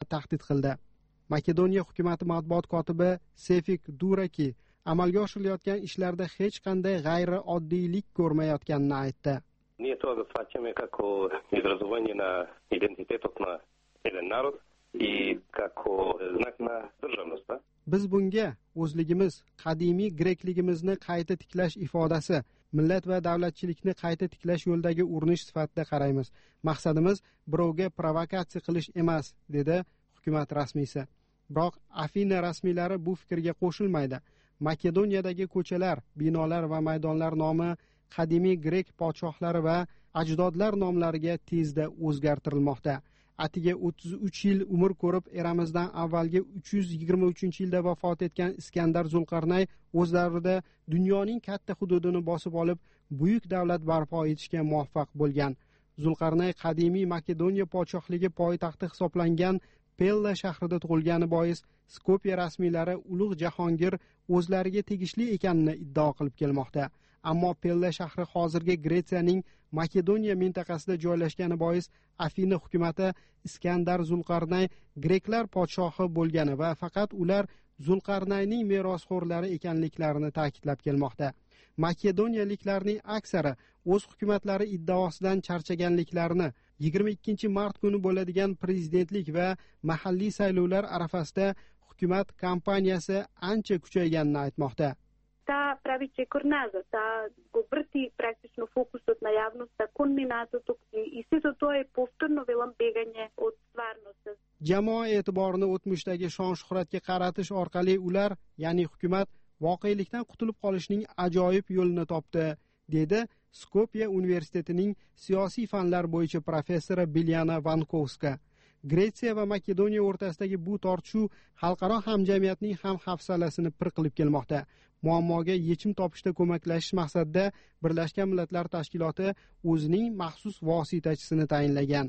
tahdid qildi. Makedoniya hukumati matbuot kotibi Sefik Duraki amalga oshirilayotgan ishlarda hech qanday g'ayriiodiylik ko'rmayotganini aytdi. Ние това го свачаме како изразување на идентитетот на еден народ и како знак на државноста. Biz bunga o'zligimiz, qadimiy grekligimizni qayta tiklash ifodasi, millat va davlatchilikni qayta tiklash yo'lidagi urinish sifatida qaraymiz. Maqsadimiz birovga provokatsiya qilish emas, dedi hukumat rasmiysi. Biroq Afina rasmiylari bu fikrga qo'shilmaydi. Makedoniyadagi ko'chalar, binolar va maydonlar nomi qadimiy grek podshohlari va ajdodlar nomlariga tezda o'zgartirilmoqda. Atiga 33 yil umr ko'rib, eramizdan avvalgi 323-yilda vafot etgan Iskandar Zulqarnay o'z davrida dunyoning katta hududini bosib olib, buyuk davlat barpo etishga muvaffaq bo'lgan. Zulqarnay qadimiy Makedoniya podshohligi poytaxti hisoblangan Pella shahrida tug'ilgani bois Skopje rasmiylari ulug' Jahongir o'zlariga tegishli ekanini iddao qilib kelmoqda. Ammo Pella shahri hozirgi Gretsiyaning Makedoniya mintaqasida joylashgani bois Afina hukumati Iskandar Zulqarnay greklar podshohi bo'lgani va faqat ular Zulqarnayning merosxo'rlari ekanliklarini ta'kidlab kelmoqda. Makedoniyaliklarning aksari o'z hukumatlari iddaosidan charchaganliklarini 22 mart kuni bo'ladigan prezidentlik va mahalliy saylovlar arafasida hukumat kampaniyasi ancha kuchayganini aytmoqda. Та прави чекор назад, та го врти практично фокусот на јавноста кон минатото и сето тоа е повторно велам бегање од стварноста. Jamoa e'tiborini o'tmishdagi shon-shuhratga qaratish orqali ular, ya'ni hukumat, voqelikdan qutulib qolishning ajoyib yo'lini topdi, dedi Skopje universitetining siyosiy fanlar bo'yicha professori Biljana Vankovska. Gretsiya va Makedoniya o'rtasidagi bu tortishuv xalqaro hamjamiyatning ham hafsalasini pir qilib kelmoqda. Muammoga yechim topishda ko'maklashish maqsadida Birlashgan Millatlar Tashkiloti o'zining maxsus vositachisini tayinlagan.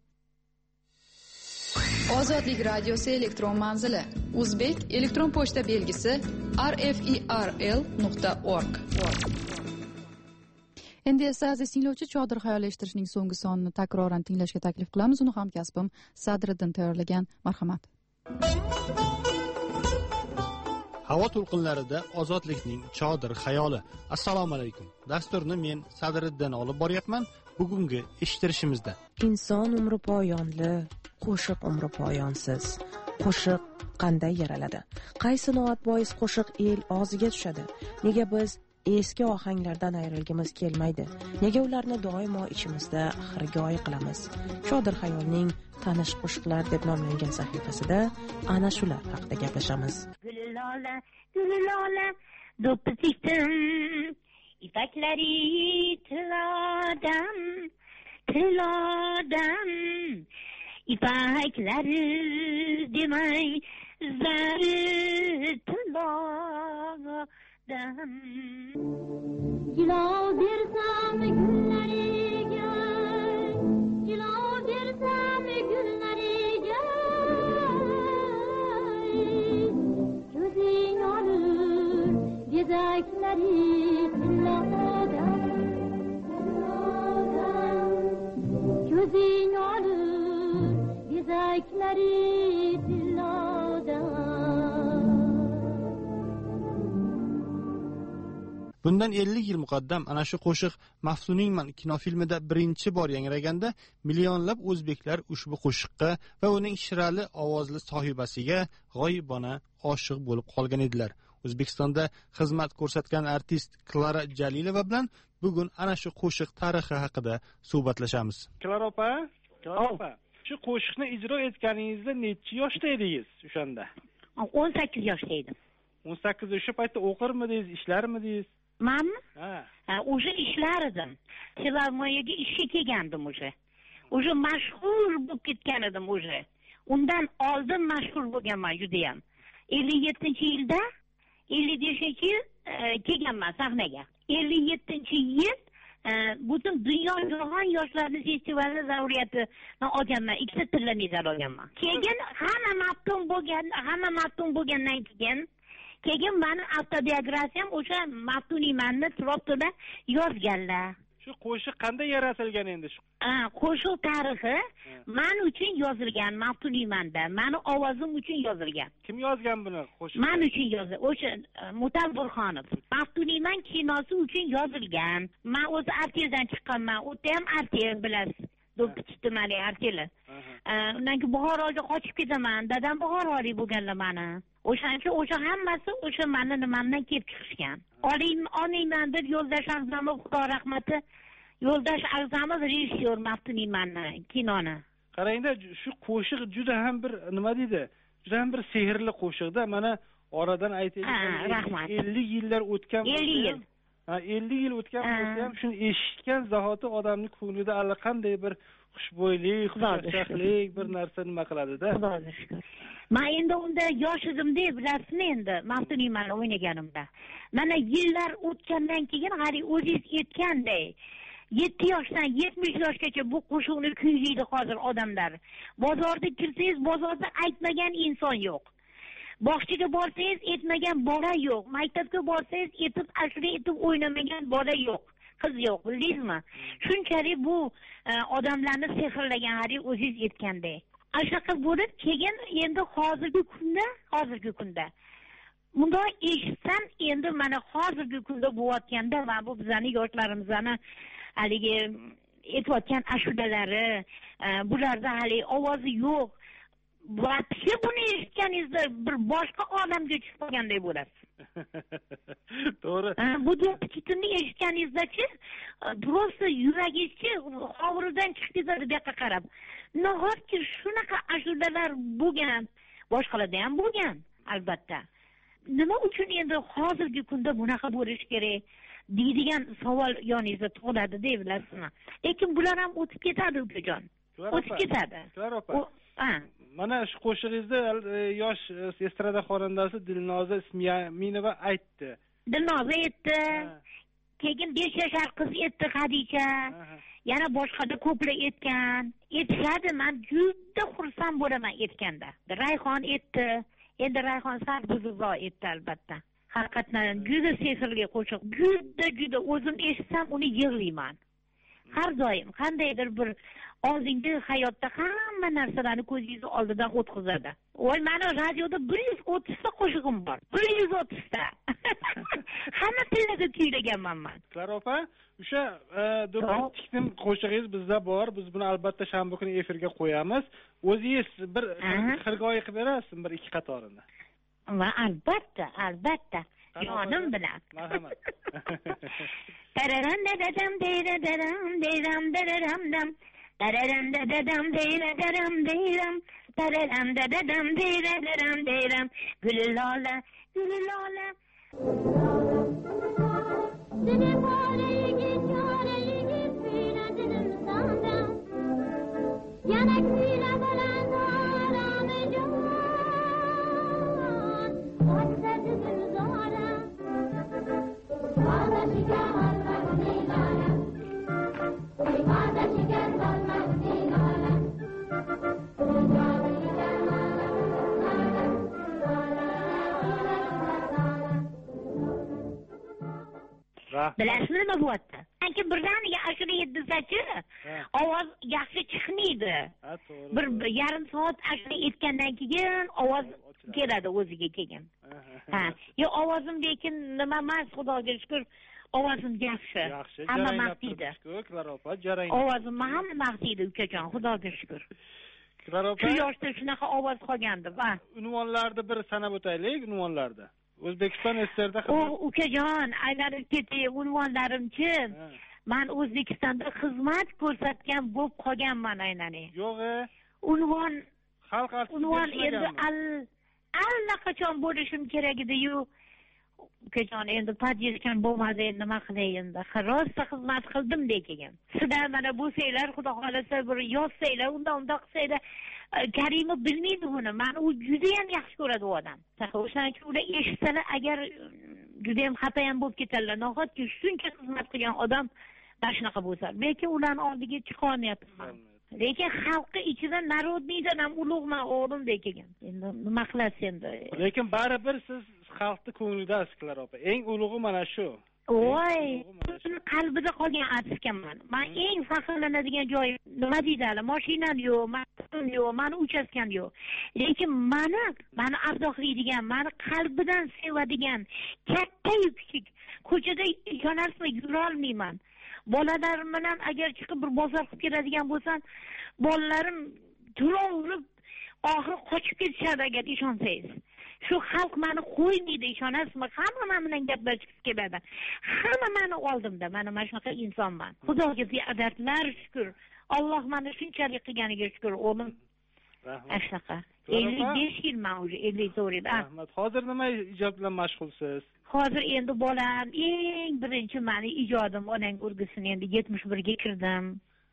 Ozodlik radiosi elektron manzili Uzbek elektron pochta belgisi rferl.org. Endi esa aziz tinglovchi, Chodir xayol eshittirishning so'nggi sonini takroran tinglashga taklif qilamiz. Uni hamkasbim Sadriddin tayyorlagan. Marhamat. Havo to'lqinlarida ozodlikning Chodir xayoli. Assalomu alaykum. Dasturni men Sadriddin olib boryapman. Bugungi eshittirishimizda inson umri poyonli, qo'shiq umri poyonsiz. Qo'shiq qanday yaraladi? Qaysi noat bois qo'shiq el og'ziga tushadi? Nega biz eski ohanglardan ayrilgimiz kelmaydi? Nega ularni doimo ichimizda xirgoyi qilamiz? Chodir xayolning tanish qo'shiqlar deb nomlangan sahifasida ana shular haqida gaplashamiz. Gullola, do'ppi tikdim, ipaklari tilodan, ipaklari demay, zari tilodan. Gilov bersam gullariga, gilov bersam gullariga, ko'zing olur bezaklari tilodan, ko'zing olur bezaklari tilodan. Bundan 50 yil muqaddam ana shu qo'shiq Maftuningman kinofilmida birinchi bor yangraganda millionlab o'zbeklar ushbu qo'shiqqa va uning shirali ovozli sohibasiga g'oyibona oshiq bo'lib qolgan edilar. O'zbekistonda xizmat ko'rsatgan artist Klara Jalilova bilan bugun ana shu qo'shiq tarixi haqida suhbatlashamiz. Klara opa, shu qo'shiqni ijro etganingizda necha yoshda edingiz o'shanda? 18 yoshda edim. 18 o'sha paytda o'qirmidingiz, ishlarmidingiz? Manmi? O'sha ishlar edim. Filarmoniyaga ishga kelgandim o'sha. O'sha mashhur bo'lib ketgan edim o'sha. Undan oldin mashhur bo'lganman juda ham. 57-yilda 55-yil kelganman sahnaga. 57-yil butun dunyo jahon yoshlarni festivali zauriyatini olganman. 2 tilla medal olganman. Keyin hamma maftun bo'lgandan keyin meni avtobiografiyam o'sha Maftuniymanni tropda yozganlar. shu qo'shiq qanday yaratilgan endi shu? Qo'shiq tarixi men uchun yozilgan, maftunimanda. Meni ovozim uchun yozilgan. Kim yozgan buni qo'shiq? Men uchun yozilgan. O'sha Mutal Burxonov. Maftuniman kinosi uchun yozilgan. Men o'zi artezdan chiqqanman. O'ta ham artez bilasiz. Do'ppichtimali arteli. Undan keyin Buxoroga qochib ketaman. Dadam Buxorolik bo'lganlar meni. O'sha hammasi o'sha meni nimamdan kelib chiqishgan. Oliyman deb Yo'ldosh A'zamov, Xudo rahmati, Yo'ldosh A'zamov rejissyor Maftunimanni kinoni. Qarangda, shu qo'shiq juda ham bir nima deydi? Juda ham bir sehrli qo'shiqda. Mana oradan aytaylik, rahmat. 50 yillar o'tgan. 50 yil. 50 yil o'tgan bo'lsa ham shuni eshitgan zahoti odamning ko'nglida allaqanday bir xushbo'ylik, xushchaqchaqlik bir narsa nima qiladi-da. Xudoga shukr. Men endi unda yosh edimda, bilasizmi endi, Maftunimanni o'ynaganimda. Mana yillar o'tgandan keyin g'ari o'zingiz aytganday 7 yoshdan 70 yoshgacha bu qo'shiqni kuylaydi hozir odamlar. Bozorda kirsangiz, bozorda aytmagan inson yo'q. Bog'chaga borsangiz, aytmagan bola yo'q. Maktabga borsangiz, aytib, ashula aytib o'ynamagan bola yo'q. Qiz yo'q, bildingizmi? Shunchalik bu odamlarni sehrlagan hari o'zingiz aytganday. Ashaqa bo'lib keyin endi hozirgi kunda bunday eshitsam, endi mana hozirgi kunda bo'layotganda va bu bizning yoshlarimizni haligi aytayotgan ashudalari, bularda hali ovozi yo'q. Vaqti buni eshitganingizda bir boshqa olamga tushib qolganday bo'lasiz. To'g'ri. Bu do'ppichitni eshitganingizda-chi, просто yuragingizchi hovuridan chiqib ketadi bu yoqqa qarab. Nahotki shunaqa ashudalar bo'lgan, boshqalarda ham bo'lgan, albatta. Nima uchun endi hozirgi kunda bunaqa bo'lish kerak deydigan savol yoningizda tug'iladi deb bilasizmi? Lekin bular ham o'tib ketadi, ukajon. O'tib ketadi. Mana shu qo'shig'ingizda yosh estrada xonandasi Dilnoza Ismoilova aytdi. Dilnoza aytdi. Keyin 5 yoshar qiz aytdi, Xadicha. Yana boshqada ko'plar aytgan. Aytishadi, men juda xursand bo'laman aytganda. Rayhon aytdi. Endi Rayhon Sarbuzzo aytdi albatta. Haqiqatan juda sehrli qo'shiq. Juda o'zim eshitsam uni yig'layman. Har doim qandaydir bir oldingi hayotda hamma narsalarni ko'zingiz oldidan o'tkazadi. Voy, meni radioda 130 ta qo'shig'im bor. 130 ta. Hamma tillarda kuylaganman men. Klara opa, o'sha do'ppichning qo'shig'ingiz bizda bor. Biz buni albatta shanba kuni efirga qo'yamiz. O'zingiz bir xirgoyi qilib berasiz, bir ikki qatorini. Va albatta. Yonim bilan. Marhamat. Tararam dadam deyram deyram dararam dam. Tararam dadam deyram deyram. Tararam dadam deyram deyram. Gülülola, gülülola. Yana kuyla balan aramı can. Hatta bizim zora. Valla şeker almak dilala. Valla şeker almak dilala. Bilasizmi nima bo'lyapti? Chunki birdaniga ashula yetdisachi, ovoz yaxshi chiqmaydi. Bir yarim soat ashula aytgandan keyin ovoz keladi o'ziga keyin. Yo, ovozim lekin nima emas, Xudoga shukr, ovozim yaxshi. Hamma maqtaydi. Ovozim hamma maqtaydi, ukajon, Xudoga shukr. Shu yoshda shunaqa ovoz qolgandi, va unvonlarni bir sanab o'taylik, unvonlarda. O'zbekiston SSRda ukajon, aylanib ketay, unvonlarimchi. Men O'zbekistonda xizmat ko'rsatgan bo'lib qolganman aylanay. Yo'q-e. Unvon xalq artisti. Unvon endi allaqachon bo'lishim kerak edi-yu. Ukajon, endi podyezdkan bo'lmadi, endi nima qilay endi? Rosa xizmat qildim degan. Sizlar mana bu saylar, Xudo xolasa bir yozsanglar, unda qilsanglar, Karimov bilmaydi buni. Men u juda ham yaxshi ko'radi u odam. O'shaning uchun ular eshitsalar, agar juda ham xafa ham bo'lib ketadilar. Nahotki shuncha xizmat qilgan odam shunaqa bo'lsa, lekin ularning oldiga chiqa olmayapman. Lekin xalqi ichida narodniydan ham ulug'man o'g'lim degan. Endi nima qilasiz endi? Lekin baribir siz xalqni ko'nglidasiz, Klara opa. Eng ulug'i mana shu. voy, qalbida qolgan artistman. Men eng faxrlanadigan joyim nima deydilar? Mashinam yo'q, maktabim yo'q, meni uchastkam yo'q. Lekin meni ardoqlaydigan, meni qalbidan sevadigan, katta-yu kichik ko'chada ishonasizmi, yura olmayman. Bolalarim bilan agar chiqib bir bozor qilib keladigan bo'lsam, bolalarim turaverib oxiri qochib ketishadi agar ishonsangiz. Shu xalq meni qo'ymaydi, ishonasizmi? Hamma men bilan gaplashib keladi. Hamma meni oldimda, mana shunaqa insonman. Xudoga beadadlar shukr. Alloh meni shunchalik qilganiga shukr, o'g'lim. Rahmat. Shunaqa. 55 yil men уже 54 yil. Rahmat. Hozir nima ijod bilan mashg'ulsiz? Hozir endi bolam eng birinchi meni ijodim onang urgisini endi 71 ga kirdim.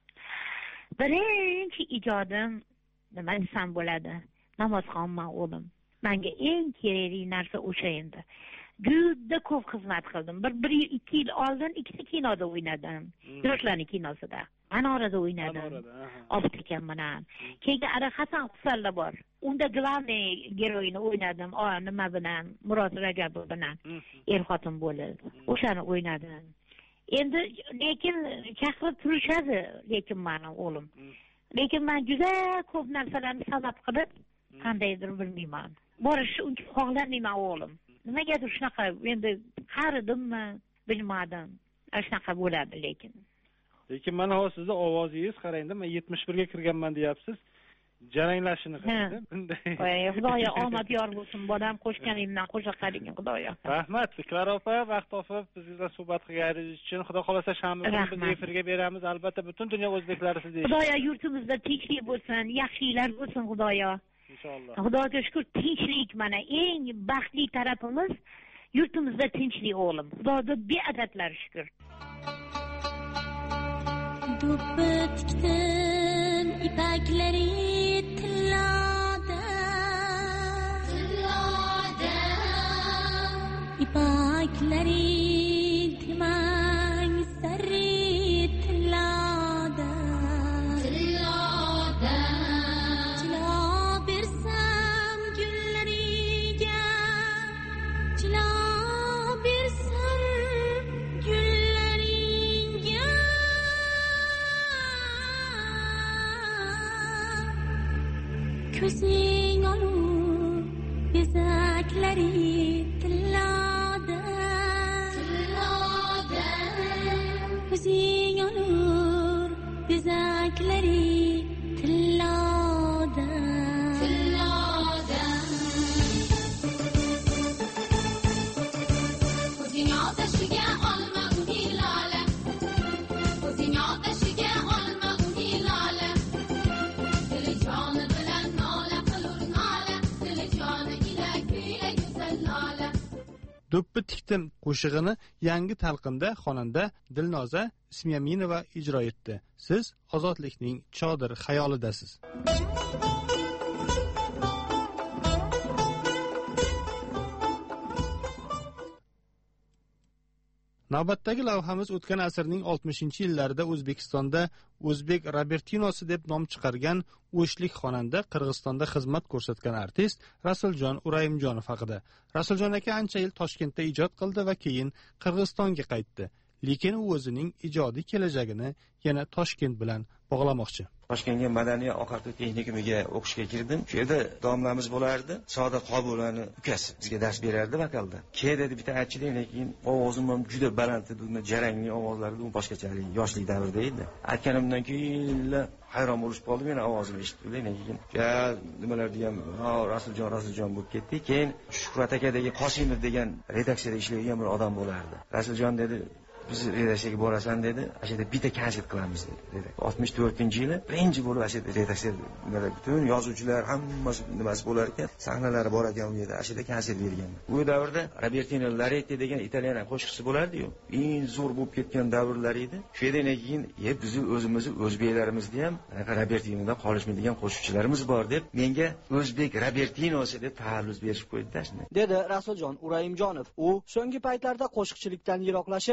Birinchi ijodim nima desam bo'ladi? Namozxonman o'g'lim. Menga eng kerakli narsa o'sha endi. Juda ko'p xizmat qildim. 1-2 yil oldin ikkita kinoda o'ynadim. Yoshlarning kinosida. Anorada o'ynadim. Obtikam bilan. Keyin ara Hasan Husanlar bor. Unda glavniy geroyini o'ynadim. Nima bilan? Murod Rajabov bilan. Er-xotin bo'lib. O'shani o'ynadim. Endi lekin chaqirib turishadi, lekin meni o'g'lim. Lekin men juda ko'p narsalarni sabab qilib qandaydir bilmayman. Borishni uncha xohlamayman o'g'lim. Nimagadir shunaqa endi qaridimmi, bilmadim. Shunaqa bo'ladi lekin. Lekin mana hozir sizni ovozingiz qarangda, men 71 ga kirganman deyapsiz. Jaranglashini qarang. Bunday. Xudoyo omad yor bo'lsin, bolam qo'shganimdan qo'sha qaring, Xudoyo. Rahmat, Klara opa, vaqt topib biz bilan suhbat qilganingiz uchun. Xudo xolasa shanba kuni biz efirga beramiz. Albatta butun dunyo o'zbeklari sizni. Xudoyo yurtimizda tinchlik bo'lsin, yaxshiliklar bo'lsin, Xudoyo. Inshaalloh. Xudoga shukr, tinchlik mana eng baxtli tarafimiz yurtimizda tinchlik o'g'lim. Xudoga beadadlar shukr. Do'ppitdan ipaklari tillada ipaklari timang sari tillada chilo bersam gullariga chilo bersam gullariga ko'zing olur bezaklari tillada ko'zing olur bezaklari tillada ko'zing otashiga olma uni lola ko'zing otashiga olma uni lola dili joni bilan nola qilur nola dili joni ila kuyla go'zal nola. Do'ppi tikdim qo'shig'ini yangi talqinda xonanda Dilnoza Ismiyaminova ijro etdi. Siz ozodlikning chodir xayolidasiz. Navbatdagi lavhamiz o'tgan asrning 60-yillarida O'zbekistonda O'zbek Robertinosi deb nom chiqargan o'shlik xonanda, Qirg'izistonda xizmat ko'rsatgan artist Rasuljon Urayimjonov haqida. Rasuljon aka ancha yil Toshkentda ijod qildi va keyin Qirg'izistonga qaytdi. Lekin u o'zining ijodiy kelajagini yana Toshkent bilan bog'lamoqchi. Toshkentga madaniy oqartuv texnikumiga o'qishga kirdim. Shu yerda domlamiz bo'lardi. Sodiq Qobulovni ukasi bizga dars berardi vokalda. Dedi bitta aytchilik, lekin ovozim ham juda baland edi, jarangli ovozlardi, u boshqacha yoshlik davrida edi. Aytganimdan keyin hayron bo'lib qoldim, meni ovozimni eshitib, lekin nimalar degam, Rasuljon bo'lib ketdi. Keyin Shuhrat akadagi Qosimov degan redaksiyada ishlaydigan bir odam bo'lardi. Rasuljon dedi, biz redaksiyaga borasan dedi, ashada bitta konsert qilamiz dedi. 64-yili birinchi bo'lib ashada redaksiya butun yozuvchilar hammasi nimasi bo'lar ekan, sahnalari bor ekan u yerda, ashada konsert bergan. Bu davrda Robertino Laretti degan italyan qo'shiqchisi bo'lardi-yu. Eng zo'r bo'lib ketgan davrlar edi. Shu yerdan keyin biz o'zimizni o'zbeklarimizni ham Robertinoda qolishmaydigan qo'shiqchilarimiz bor deb menga O'zbek Robertinosi deb ta'rif berishib qo'ydi-da. Dedi Rasuljon Urayimjonov. U so'nggi paytlarda qo'shiqchilikdan yiroqlashib, aktyor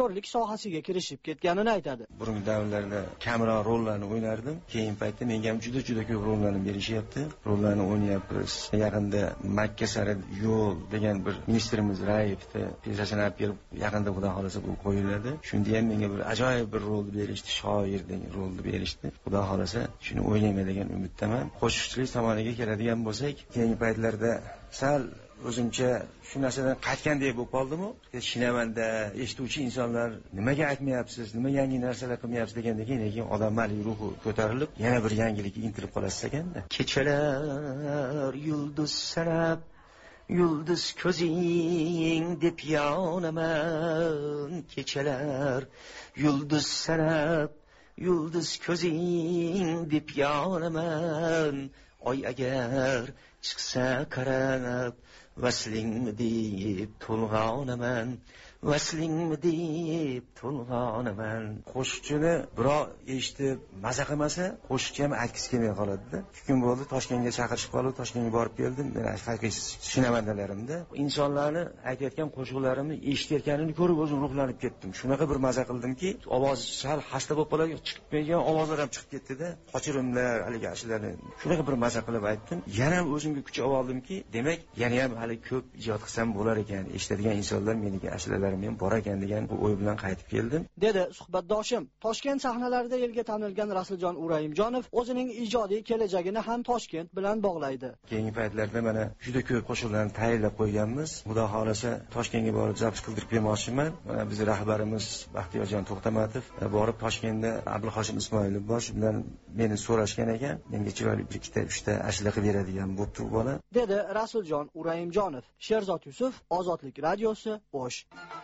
aktyorlik sohasiga kirishib ketganini aytadi. Burungi davrlarda kamroq rollarni o'ynardim. Keyingi paytda menga ham juda qo'p rollarni berishyapti. Rollarni o'ynayapmiz. Yaqinda Makka sari yo'l degan bir ministrimiz Raevni piyesasini olib kelib, yaqinda xudo xolasa bu qo'yiladi. Shunda ham menga bir ajoyib bir rolni berishdi, shoir degan rolni berishdi. Xudo xolasa shuni o'ynayman degan umiddaman. Qo'shiqchilik tomoniga keladigan bo'lsak, keyingi paytlarda sal o'zimcha shu narsadan qaytgandek bo'lib qoldim-ku. Shinamanda eshituvchi insonlar nimaga aytmayapsiz, nima yangi narsalar qilmayapsiz degandan keyin odamning ruhi ko'tarilib, yana bir yangilikka intilib qolasiz ekanda. Kechalar yulduz sanab, yulduz ko'zing deb yonaman. Kechalar yulduz sanab, yulduz ko'zing deb yonaman. Oy agar chiqsa qarab, vaslingmi deb to'lg'onaman, vaslingmi deb to'lg'onaman. Qo'shiqchini birov eshitib maza qilmasa, qo'shiqchi ham aytgisi kelmay qoladi-da. 2 kun bo'ldi Toshkentga chaqirishib qolib, Toshkentga borib keldim. Men haqiqiy shinamandalarimda insonlarni aytayotgan qo'shiqlarimni eshitayotganini ko'rib o'zim ruhlanib ketdim. Shunaqa bir maza qildimki, ovoz sal xasta bo'lib qolgan, chiqib kelgan ovozlar ham chiqib ketdi-da. Qochirimlar, haligi ashlarni shunaqa bir maza qilib aytdim. Yana ham o'zimga kuch oldimki, demak, yana ham hali ko'p ijod qilsam bo'lar ekan. Eshitadigan insonlar meniki ashlalar men bor ekan degan bu o'y bilan qaytib keldim. Dedi suhbatdoshim. Toshkent sahnalarida elga tanilgan Rasuljon Urayimjonov o'zining ijodiy kelajagini ham Toshkent bilan bog'laydi. Keyingi paytlarda mana juda ko'p qo'shiqlarni tayyorlab qo'yganmiz. Xudo xolasa Toshkentga borib zapis qildirib bermoqchiman. Mana bizning rahbarimiz Baxtiyorjon To'xtamatov borib Toshkentda Abdulhoshim Ismoilov bosh bilan meni so'rashgan ekan. Menga chiroyli 1-2 ta ashla qilib beradigan bo'pti bu bola. Dedi Rasuljon Urayimjonov. Sherzod Yusuf, Ozodlik radiosi, O'sh.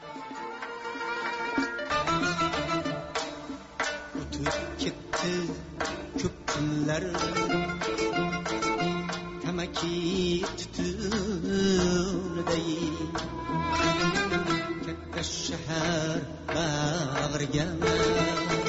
O'tib ketdi ko'p kunlar, tamaki tutuniday, katta shahar bag'riga